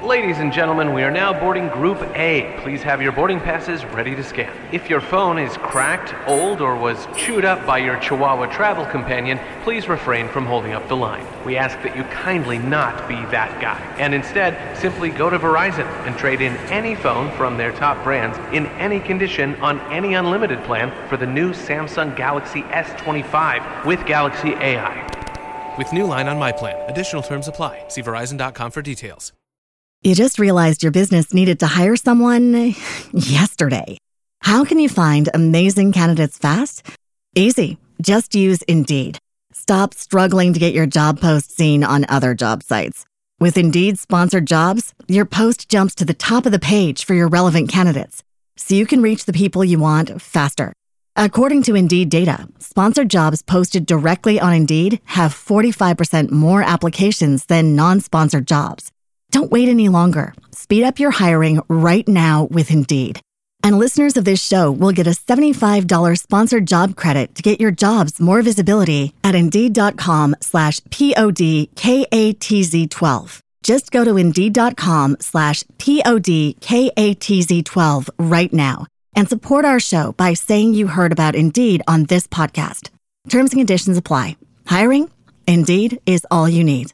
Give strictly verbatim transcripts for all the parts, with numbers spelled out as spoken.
Ladies and gentlemen, we are now boarding Group A. Please have your boarding passes ready to scan. If your phone is cracked, old, or was chewed up by your Chihuahua travel companion, please refrain from holding up the line. We ask that you kindly not be that guy, and instead simply go to Verizon and trade in any phone from their top brands in any condition on any unlimited plan for the new Samsung Galaxy S twenty-five with Galaxy A I. With new line on my plan. Additional terms apply. See Verizon dot com for details. You just realized your business needed to hire someone yesterday. How can you find amazing candidates fast? Easy. Just use Indeed. Stop struggling to get your job post seen on other job sites. With Indeed sponsored jobs, your post jumps to the top of the page for your relevant candidates, so you can reach the people you want faster. According to Indeed data, sponsored jobs posted directly on Indeed have forty-five percent more applications than non-sponsored jobs. Don't wait any longer. Speed up your hiring right now with Indeed. And listeners of this show will get a seventy-five dollars sponsored job credit to get your jobs more visibility at Indeed.com slash P-O-D-K-A-T-Z-12. Just go to Indeed.com slash P-O-D-K-A-T-Z-12 right now and support our show by saying you heard about Indeed on this podcast. Terms and conditions apply. Hiring? Indeed is all you need.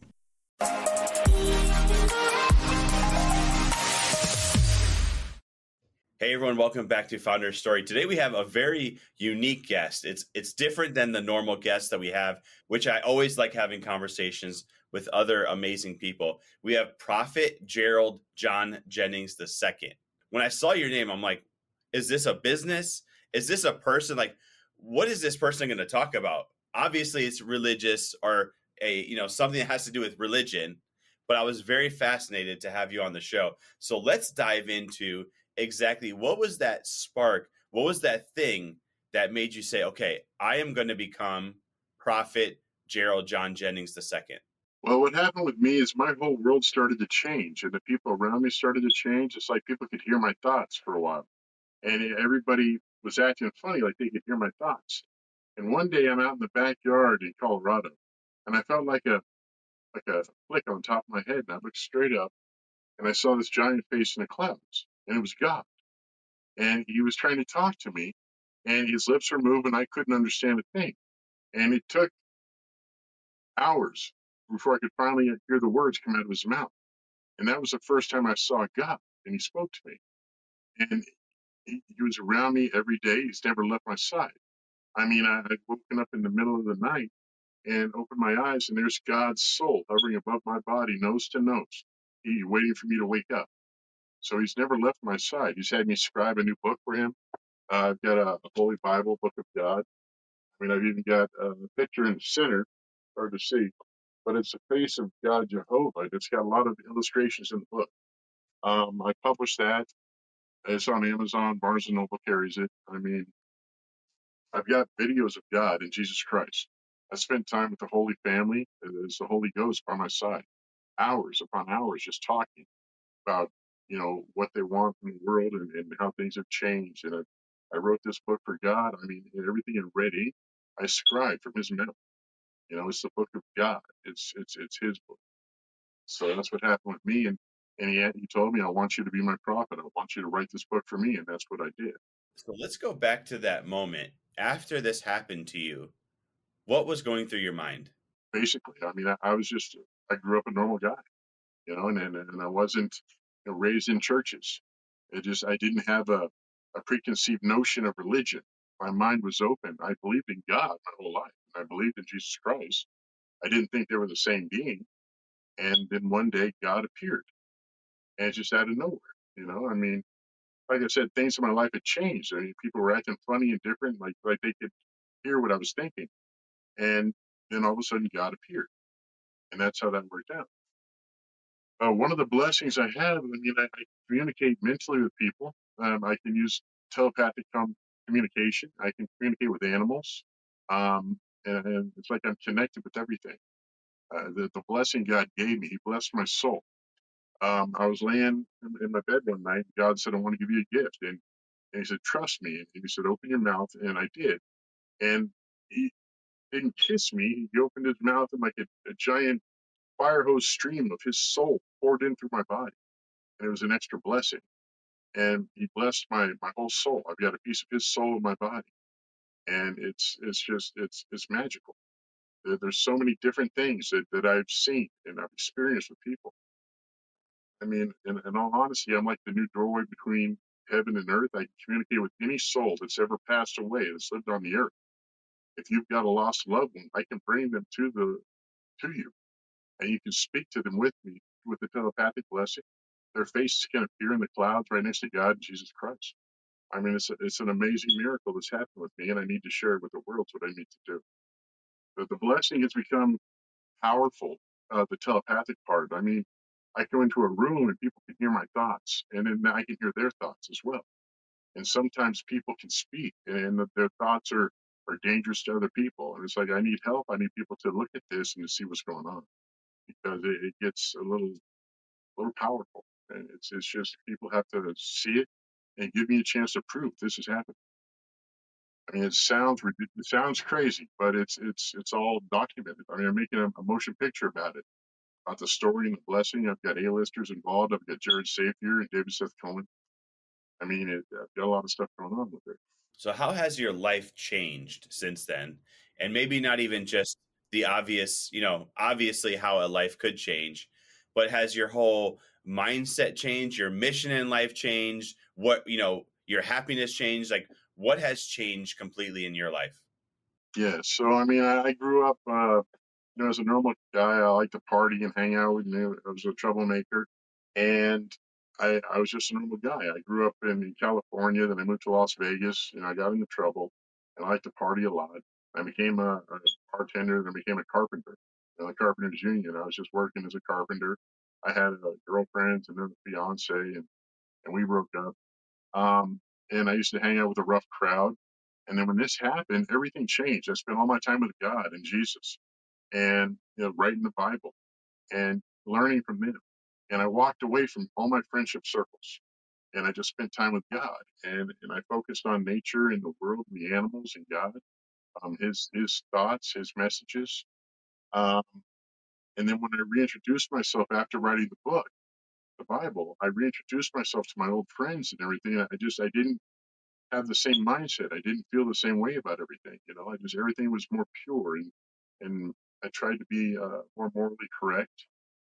Hey everyone, welcome back to Founder's Story. Today we have a very unique guest. It's it's different than the normal guests that we have, which I always like having conversations with other amazing people. We have Prophet Gerald John Jennings the second. When I saw your name, I'm like, is this a business? Is this a person? Like, what is this person going to talk about? Obviously, it's religious or a you know something that has to do with religion, but I was very fascinated to have you on the show. So let's dive into exactly what was that spark? What was that thing that made you say, okay, I am going to become Prophet Gerald John Jennings the second? Well, what happened with me is my whole world started to change, and the people around me started to change. It's like people could hear my thoughts for a while, and everybody was acting funny, like they could hear my thoughts. And one day I'm out in the backyard in Colorado, and I felt like a like a flick on top of my head, and I looked straight up, and I saw this giant face in the clouds, and it was God. And he was trying to talk to me, and his lips were moving. I couldn't understand a thing. And it took hours before I could finally hear the words come out of his mouth. And that was the first time I saw God, and he spoke to me. And he, he was around me every day. He's never left my side. I mean, I, I'd woken up in the middle of the night and opened my eyes, and there's God's soul hovering above my body, nose to nose. He waiting for me to wake up. So he's never left my side. He's had me scribe a new book for him. Uh, I've got a, a Holy Bible, Book of God. I mean, I've even got a picture in the center, hard to see, but it's the face of God Jehovah. It's got a lot of illustrations in the book. Um, I published that. It's on Amazon. Barnes and Noble carries it. I mean, I've got videos of God and Jesus Christ. I spent time with the Holy Family. There's the Holy Ghost by my side, hours upon hours just talking about, you know, what they want from the world and, and how things have changed. And I, I wrote this book for God. I mean, everything is ready. I scribed from his mouth. You know, it's the book of God. It's it's it's his book. So that's what happened with me. And and he had, he told me, I want you to be my prophet. I want you to write this book for me. And that's what I did. So let's go back to that moment. After this happened to you, what was going through your mind? Basically, I mean, I, I was just, I grew up a normal guy, you know, and, and, and I wasn't, you know, raised in churches. It just, I didn't have a, a preconceived notion of religion. My mind was open. I believed in God my whole life. I believed in Jesus Christ. I didn't think they were the same being. And then one day God appeared, and it's just out of nowhere, you know. I mean, like I said, things in my life had changed. I mean, people were acting funny and different, like like they could hear what I was thinking. And then all of a sudden God appeared, and that's how that worked out. Uh, one of the blessings I have, I mean, I, I communicate mentally with people. Um, I can use telepathic com- communication. I can communicate with animals. Um, and, and it's like I'm connected with everything. Uh, the, the blessing God gave me, he blessed my soul. Um, I was laying in, in my bed one night. God said, I want to give you a gift. And, and he said, trust me. And he said, open your mouth. And I did. And he didn't kiss me. He opened his mouth and like a, a giant fire hose stream of his soul poured in through my body. and it was an extra blessing. And he blessed my my whole soul. I've got a piece of his soul in my body, and it's it's just it's it's magical. There- There's so many different things that, that I've seen and I've experienced with people. I mean, in, in all honesty, I'm like the new doorway between heaven and earth. I can communicate with any soul that's ever passed away that's lived on the earth. If you've got a lost loved one, I can bring them to the to you, and you can speak to them with me with the telepathic blessing. Their faces can appear in the clouds right next to God and Jesus Christ. I mean, it's a, it's an amazing miracle that's happened with me, and I need to share it with the world. It's what I need to do. But the blessing has become powerful. Uh, the telepathic part. I mean, I go into a room and people can hear my thoughts, and then I can hear their thoughts as well. And sometimes people can speak, and their thoughts are are dangerous to other people. And it's like I need help. I need people to look at this and to see what's going on because it, it gets a little little powerful. And it's it's just people have to see it and give me a chance to prove this is happening. I mean, it sounds ridic- it sounds crazy, but it's it's it's all documented. I mean, I'm making a, a motion picture about it, about the story and the blessing. I've got A-listers involved. I've got Jared Safier and David Seth Cohen. I mean, it, I've got a lot of stuff going on with it. So how has your life changed since then? And maybe not even just the obvious, you know, obviously how a life could change, but has your whole mindset changed, your mission in life changed, what, you know, your happiness changed? Like what has changed completely in your life? Yeah. So I mean, I, I grew up, uh, you know, as a normal guy. I like to party and hang out. You know, I was a troublemaker, and I I was just a normal guy. I grew up in, in California, then I moved to Las Vegas, and I got into trouble, and I like to party a lot. I became a, a bartender, then became a carpenter, in the carpenters union. I was just working as a carpenter. I had a girlfriend and then a fiance, and and we broke up. Um, and I used to hang out with a rough crowd. And then when this happened, everything changed. I spent all my time with God and Jesus, and you know, writing the Bible and learning from them. And I walked away from all my friendship circles, and I just spent time with God. And and I focused on nature and the world and the animals and God, um, His His thoughts, His messages. Um, and then when I reintroduced myself after writing the book, the Bible, I reintroduced myself to my old friends and everything. I just I didn't have the same mindset. I didn't feel the same way about everything. You know, I just everything was more pure, and and I tried to be uh, more morally correct.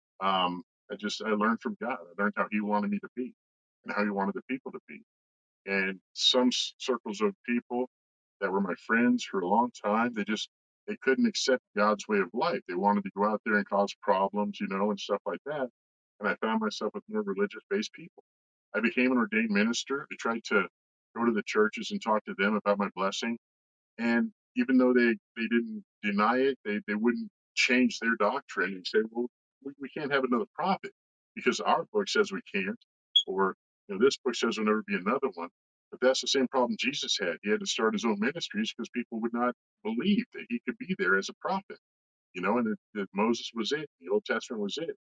Um, I just I learned from God. I learned how He wanted me to be, and how He wanted the people to be. And some s- circles of people that were my friends for a long time, they just they couldn't accept God's way of life. They wanted to go out there and cause problems, you know, and stuff like that. And I found myself with more religious-based people. I became an ordained minister. I tried to go to the churches and talk to them about my blessing. And even though they, they didn't deny it, they, they wouldn't change their doctrine and say, well, we, we can't have another prophet because our book says we can't, or you know, this book says there'll never be another one. But that's the same problem Jesus had. He had to start his own ministries because people would not believe that he could be there as a prophet, you know, and that, that Moses was it, the Old Testament was it.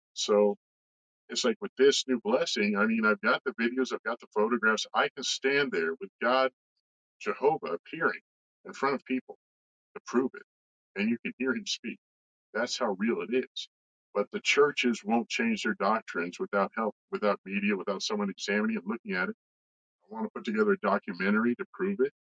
So it's like with this new blessing, I mean, I've got the videos, I've got the photographs. I can stand there with God, Jehovah, appearing in front of people to prove it. And you can hear him speak. That's how real it is. But the churches won't change their doctrines without help, without media, without someone examining it, looking at it. I want to put together a documentary to prove it.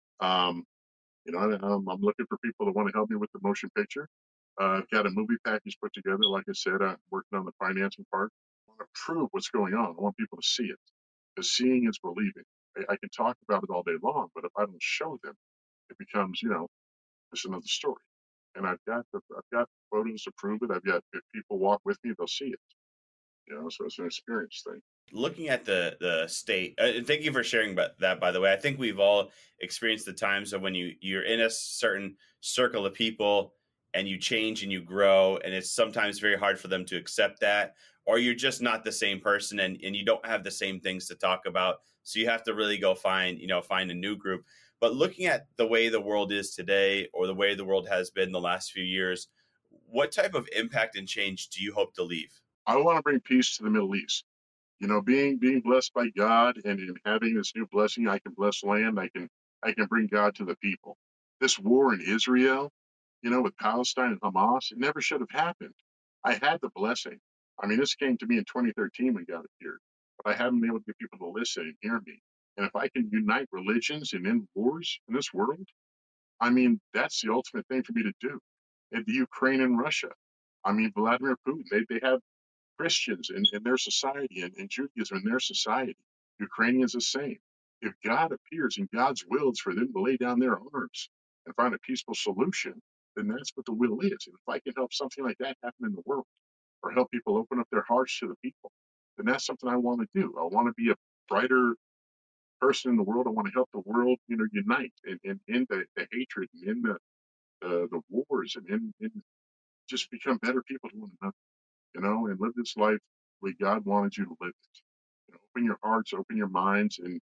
Um, you know, I'm, I'm looking for people that want to help me with the motion picture. Uh, I've got a movie package put together. Like I said, I'm working on the financing part. I want to prove what's going on. I want people to see it. Because seeing is believing. I, I can talk about it all day long, but if I don't show them, it becomes, you know, just another story. And I've got the, I've got photos to prove it. I've got if people walk with me, they'll see it. You know, so it's an experience thing. Looking at the the state, uh, and thank you for sharing about that, by the way. I think we've all experienced the times of when you you're in a certain circle of people and you change and you grow, and it's sometimes very hard for them to accept that, or you're just not the same person, and, and you don't have the same things to talk about, so you have to really go find, you know, find a new group. But looking at the way the world is today, or the way the world has been the last few years, what type of impact and change do you hope to leave? I want to bring peace to the Middle East. You know, being being blessed by God and in having this new blessing, I can bless land. I can I can bring God to the people. This war in Israel, you know, with Palestine and Hamas, it never should have happened. I had the blessing. I mean, this came to me in twenty thirteen when God appeared. but I haven't been able to get people to listen and hear me. And if I can unite religions and end wars in this world, I mean, that's the ultimate thing for me to do. In the Ukraine and Russia, I mean, Vladimir Putin, they, they have Christians in, in their society and, and Judaism in their society. Ukrainians the same. If God appears and God's will is for them to lay down their arms and find a peaceful solution, then that's what the will is. And if I can help something like that happen in the world, or help people open up their hearts to the people, then that's something I want to do. I want to be a brighter person in the world. I want to help the world, you know, unite and, and end the, the hatred and end the, the, the wars and, and, and just become better people to one another, you know, and live this life the way God wanted you to live it. You know, open your hearts, open your minds, and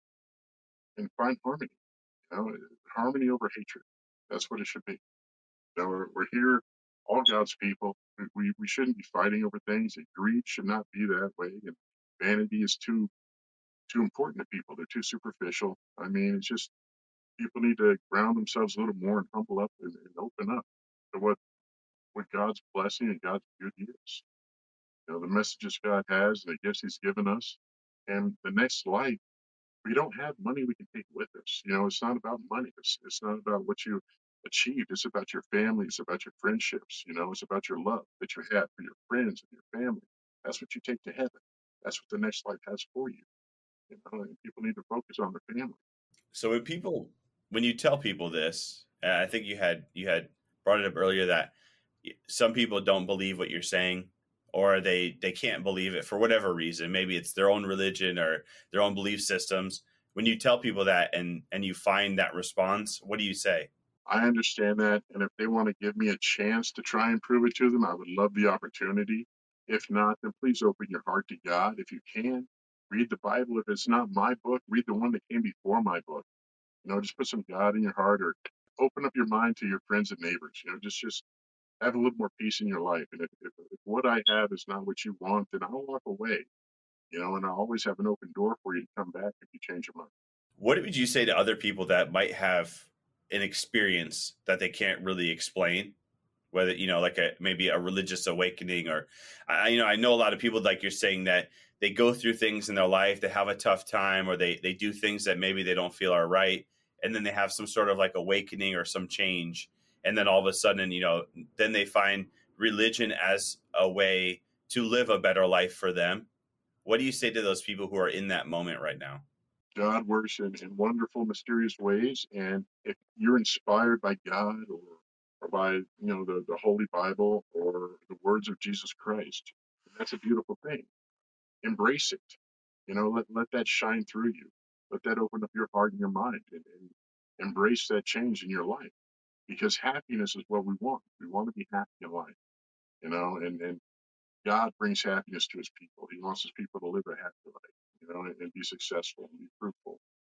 and find harmony. You know, harmony over hatred. That's what it should be. You know, we're, we're here, all God's people. We, we we shouldn't be fighting over things. And greed should not be that way. And vanity is too too important to people. They're too superficial. I mean, it's just people need to ground themselves a little more and humble up and, and open up to what what God's blessing and God's beauty is. You know, the messages God has, the gifts He's given us, and the next life. We don't have money we can take with us. You know, it's not about money. It's, it's not about what you achieved. It's about your family. It's about your friendships. You know, it's about your love that you have for your friends and your family. That's what you take to heaven. That's what the next life has for you. You know, and people need to focus on their family. So when people, when you tell people this, and I think you had you had brought it up earlier that some people don't believe what you're saying, or they they can't believe it for whatever reason. Maybe it's their own religion or their own belief systems. When you tell people that and and you find that response, what do you say? I understand that, and if they want to give me a chance to try and prove it to them, I would love the opportunity. If not, then please open your heart to God. If you can, read the Bible. If it's not my book, read the one that came before my book. You know, just put some God in your heart, or open up your mind to your friends and neighbors. You know, just just have a little more peace in your life. And if, if, if what I have is not what you want, then I'll walk away. You know, and I'll always have an open door for you to come back if you change your mind. What would you say to other people that might have an experience that they can't really explain? Whether, you know, like a maybe a religious awakening, or I, you know, I know a lot of people, like you're saying, that they go through things in their life, they have a tough time, or they they do things that maybe they don't feel are right, and then they have some sort of like awakening or some change, and then all of a sudden, you know, then they find religion as a way to live a better life for them. What do you say to those people who are in that moment right now? God works in, in wonderful, mysterious ways, and if you're inspired by God or or by, you know, the, the Holy Bible or the words of Jesus Christ, that's a beautiful thing. Embrace it. You know, let let that shine through you. Let that open up your heart and your mind, and, and embrace that change in your life. Because happiness is what we want. We want to be happy in life. You know, and, and God brings happiness to His people. He wants His people to live a happy life, you know, and, and be successful and be fruitful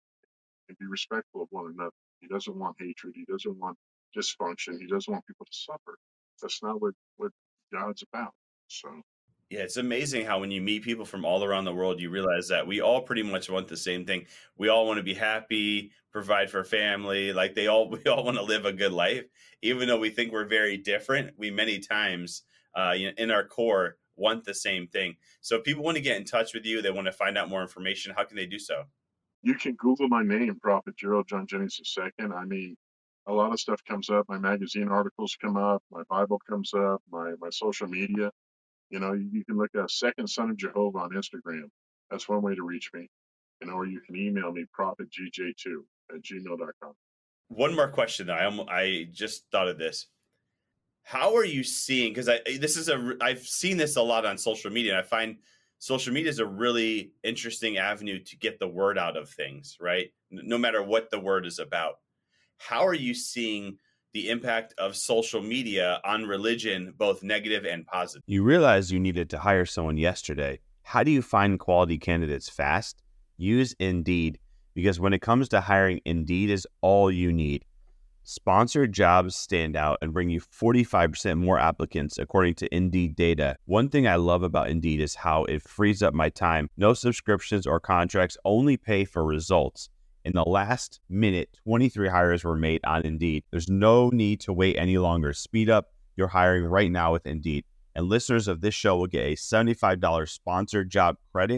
and be respectful of one another. He doesn't want hatred. He doesn't want dysfunction. He doesn't want people to suffer. That's not what, what God's about. So, yeah, it's amazing how when you meet people from all around the world, you realize that we all pretty much want the same thing. We all want to be happy, provide for family. Like they all, we all want to live a good life, even though we think we're very different. We many times, uh, you know, in our core, want the same thing. So if people want to get in touch with you, they want to find out more information, how can they do so? You can Google my name, Prophet Gerald John Jennings the Second. I mean, a lot of stuff comes up. My magazine articles come up. My Bible comes up. My my social media. You know, you, you can look at Second Son of Jehovah on Instagram. That's one way to reach me. You know, or you can email me, prophet g j two at gmail dot com. One more question. I am, I just thought of this. How are you seeing? Because I this is a I've seen this a lot on social media, and I find social media is a really interesting avenue to get the word out of things, right? No matter what the word is about. How are you seeing the impact of social media on religion, both negative and positive? You realized you needed to hire someone yesterday. How do you find quality candidates fast? Use Indeed, because when it comes to hiring, Indeed is all you need. Sponsored jobs stand out and bring you forty-five percent more applicants, according to Indeed data. One thing I love about Indeed is how it frees up my time. No subscriptions or contracts, only pay for results. In the last minute, twenty-three hires were made on Indeed. There's no need to wait any longer. Speed up your hiring right now with Indeed. And listeners of this show will get a seventy-five dollars sponsored job credit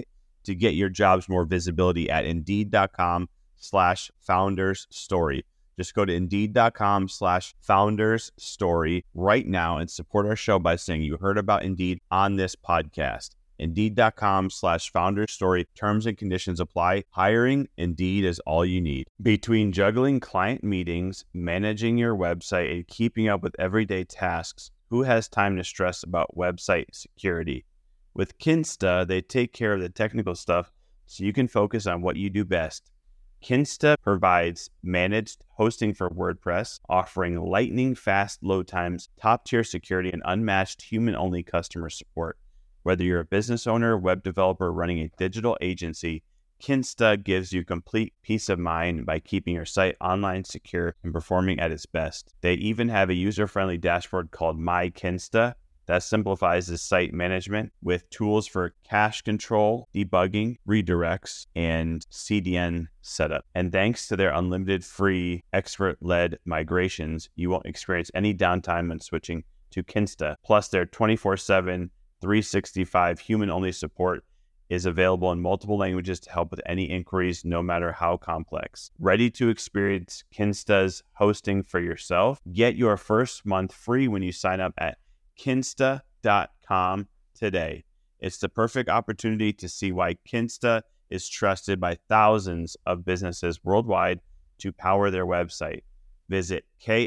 to get your jobs more visibility at indeed.com slash founders story. Just go to indeed.com slash founders story right now and support our show by saying you heard about Indeed on this podcast. Indeed.com slash founders story. Terms and conditions apply. Hiring Indeed is all you need. Between juggling client meetings, managing your website, and keeping up with everyday tasks, who has time to stress about website security? With Kinsta, they take care of the technical stuff so you can focus on what you do best. Kinsta provides managed hosting for WordPress, offering lightning-fast load times, top-tier security, and unmatched human-only customer support. Whether you're a business owner, web developer, running a digital agency, Kinsta gives you complete peace of mind by keeping your site online, secure, and performing at its best. They even have a user-friendly dashboard called My Kinsta that simplifies the site management with tools for cache control, debugging, redirects, and C D N setup. And thanks to their unlimited free expert-led migrations, you won't experience any downtime when switching to Kinsta. Plus, their twenty-four seven, three sixty-five human-only support is available in multiple languages to help with any inquiries, no matter how complex. Ready to experience Kinsta's hosting for yourself? Get your first month free when you sign up at kinsta dot com today. It's the perfect opportunity to see why Kinsta is trusted by thousands of businesses worldwide to power their website. Visit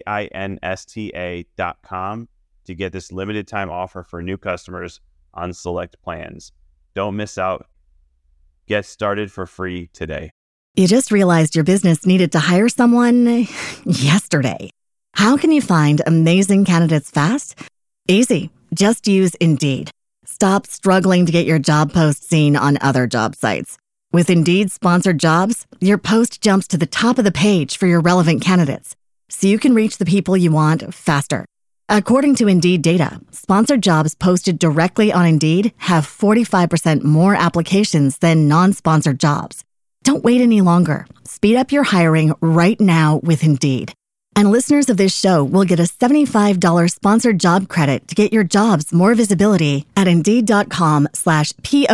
kinsta dot com to get this limited time offer for new customers on select plans. Don't miss out. Get started for free today. You just realized your business needed to hire someone yesterday. How can you find amazing candidates fast? Easy. Just use Indeed. Stop struggling to get your job post seen on other job sites. With Indeed sponsored jobs, your post jumps to the top of the page for your relevant candidates, so you can reach the people you want faster. According to Indeed data, sponsored jobs posted directly on Indeed have forty-five percent more applications than non-sponsored jobs. Don't wait any longer. Speed up your hiring right now with Indeed. And listeners of this show will get a seventy-five dollars sponsored job credit to get your jobs more visibility at Indeed.com slash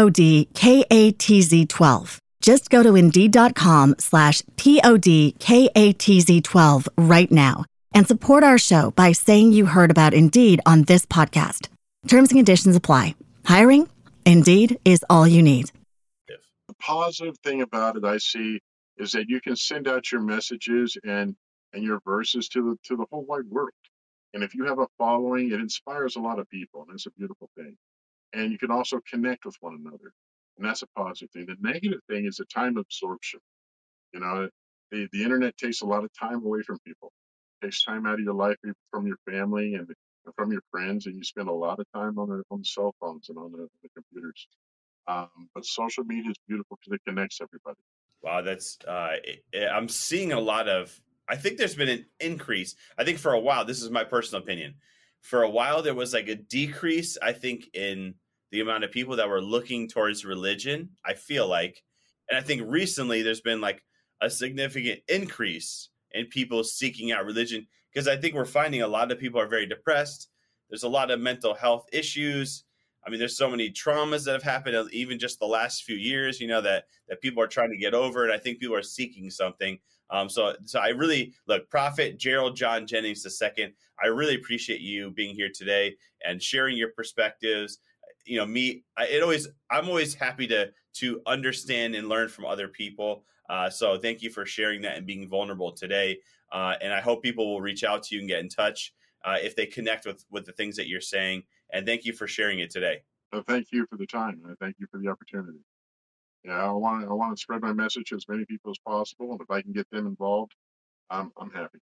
P-O-D-K-A-T-Z-12. Just go to Indeed.com slash P-O-D-K-A-T-Z-12 right now and support our show by saying you heard about Indeed on this podcast. Terms and conditions apply. Hiring? Indeed is all you need. The positive thing about it I see is that you can send out your messages and and your verses to the to the whole wide world. And if you have a following, it inspires a lot of people, and it's a beautiful thing. And you can also connect with one another, and that's a positive thing. The negative thing is the time absorption. You know, the, the internet takes a lot of time away from people. It takes time out of your life from your family and from your friends, and you spend a lot of time on the on the cell phones and on the, the computers. Um, but social media is beautiful because it connects everybody. Wow, that's uh, it, it, I'm seeing a lot of. I think there's been an increase. I think for a while, this is my personal opinion. For a while, there was like a decrease, I think, in the amount of people that were looking towards religion, I feel like. And I think recently there's been like a significant increase in people seeking out religion because I think we're finding a lot of people are very depressed. There's a lot of mental health issues. I mean, there's so many traumas that have happened even just the last few years, you know, that that people are trying to get over. And I think people are seeking something. Um, so, so I really look, Prophet Gerald John Jennings the second. I really appreciate you being here today and sharing your perspectives. You know, me, I, it always, I'm always happy to to understand and learn from other people. Uh, so, thank you for sharing that and being vulnerable today. Uh, and I hope people will reach out to you and get in touch uh, if they connect with with the things that you're saying. And thank you for sharing it today. So, thank you for the time. And thank you for the opportunity. Yeah, I want to I want to spread my message to as many people as possible, and if I can get them involved, I'm I'm happy.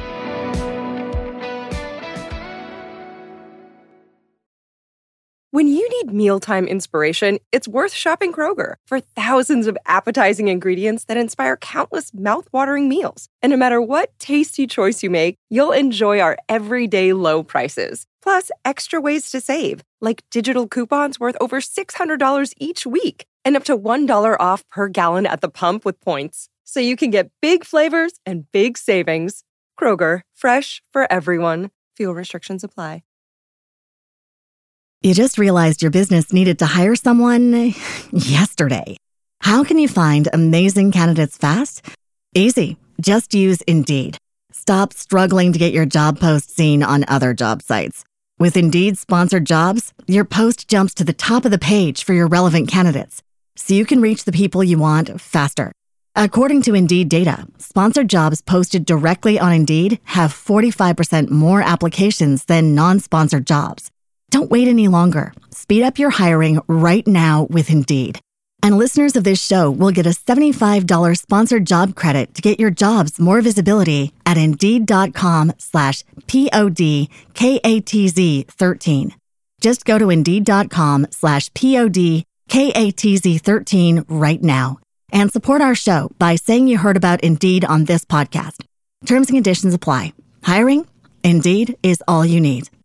When you need mealtime inspiration, it's worth shopping Kroger for thousands of appetizing ingredients that inspire countless mouth-watering meals. And no matter what tasty choice you make, you'll enjoy our everyday low prices. Plus, extra ways to save, like digital coupons worth over six hundred dollars each week and up to one dollar off per gallon at the pump with points. So you can get big flavors and big savings. Kroger, fresh for everyone. Fuel restrictions apply. You just realized your business needed to hire someone yesterday. How can you find amazing candidates fast? Easy. Just use Indeed. Stop struggling to get your job post seen on other job sites. With Indeed sponsored jobs, your post jumps to the top of the page for your relevant candidates, so you can reach the people you want faster. According to Indeed data, sponsored jobs posted directly on Indeed have forty-five percent more applications than non-sponsored jobs. Don't wait any longer. Speed up your hiring right now with Indeed. And listeners of this show will get a seventy-five dollars sponsored job credit to get your jobs more visibility at Indeed.com slash P-O-D-K-A-T-Z 13. Just go to Indeed.com slash P-O-D-K-A-T-Z 13 right now and support our show by saying you heard about Indeed on this podcast. Terms and conditions apply. Hiring? Indeed is all you need.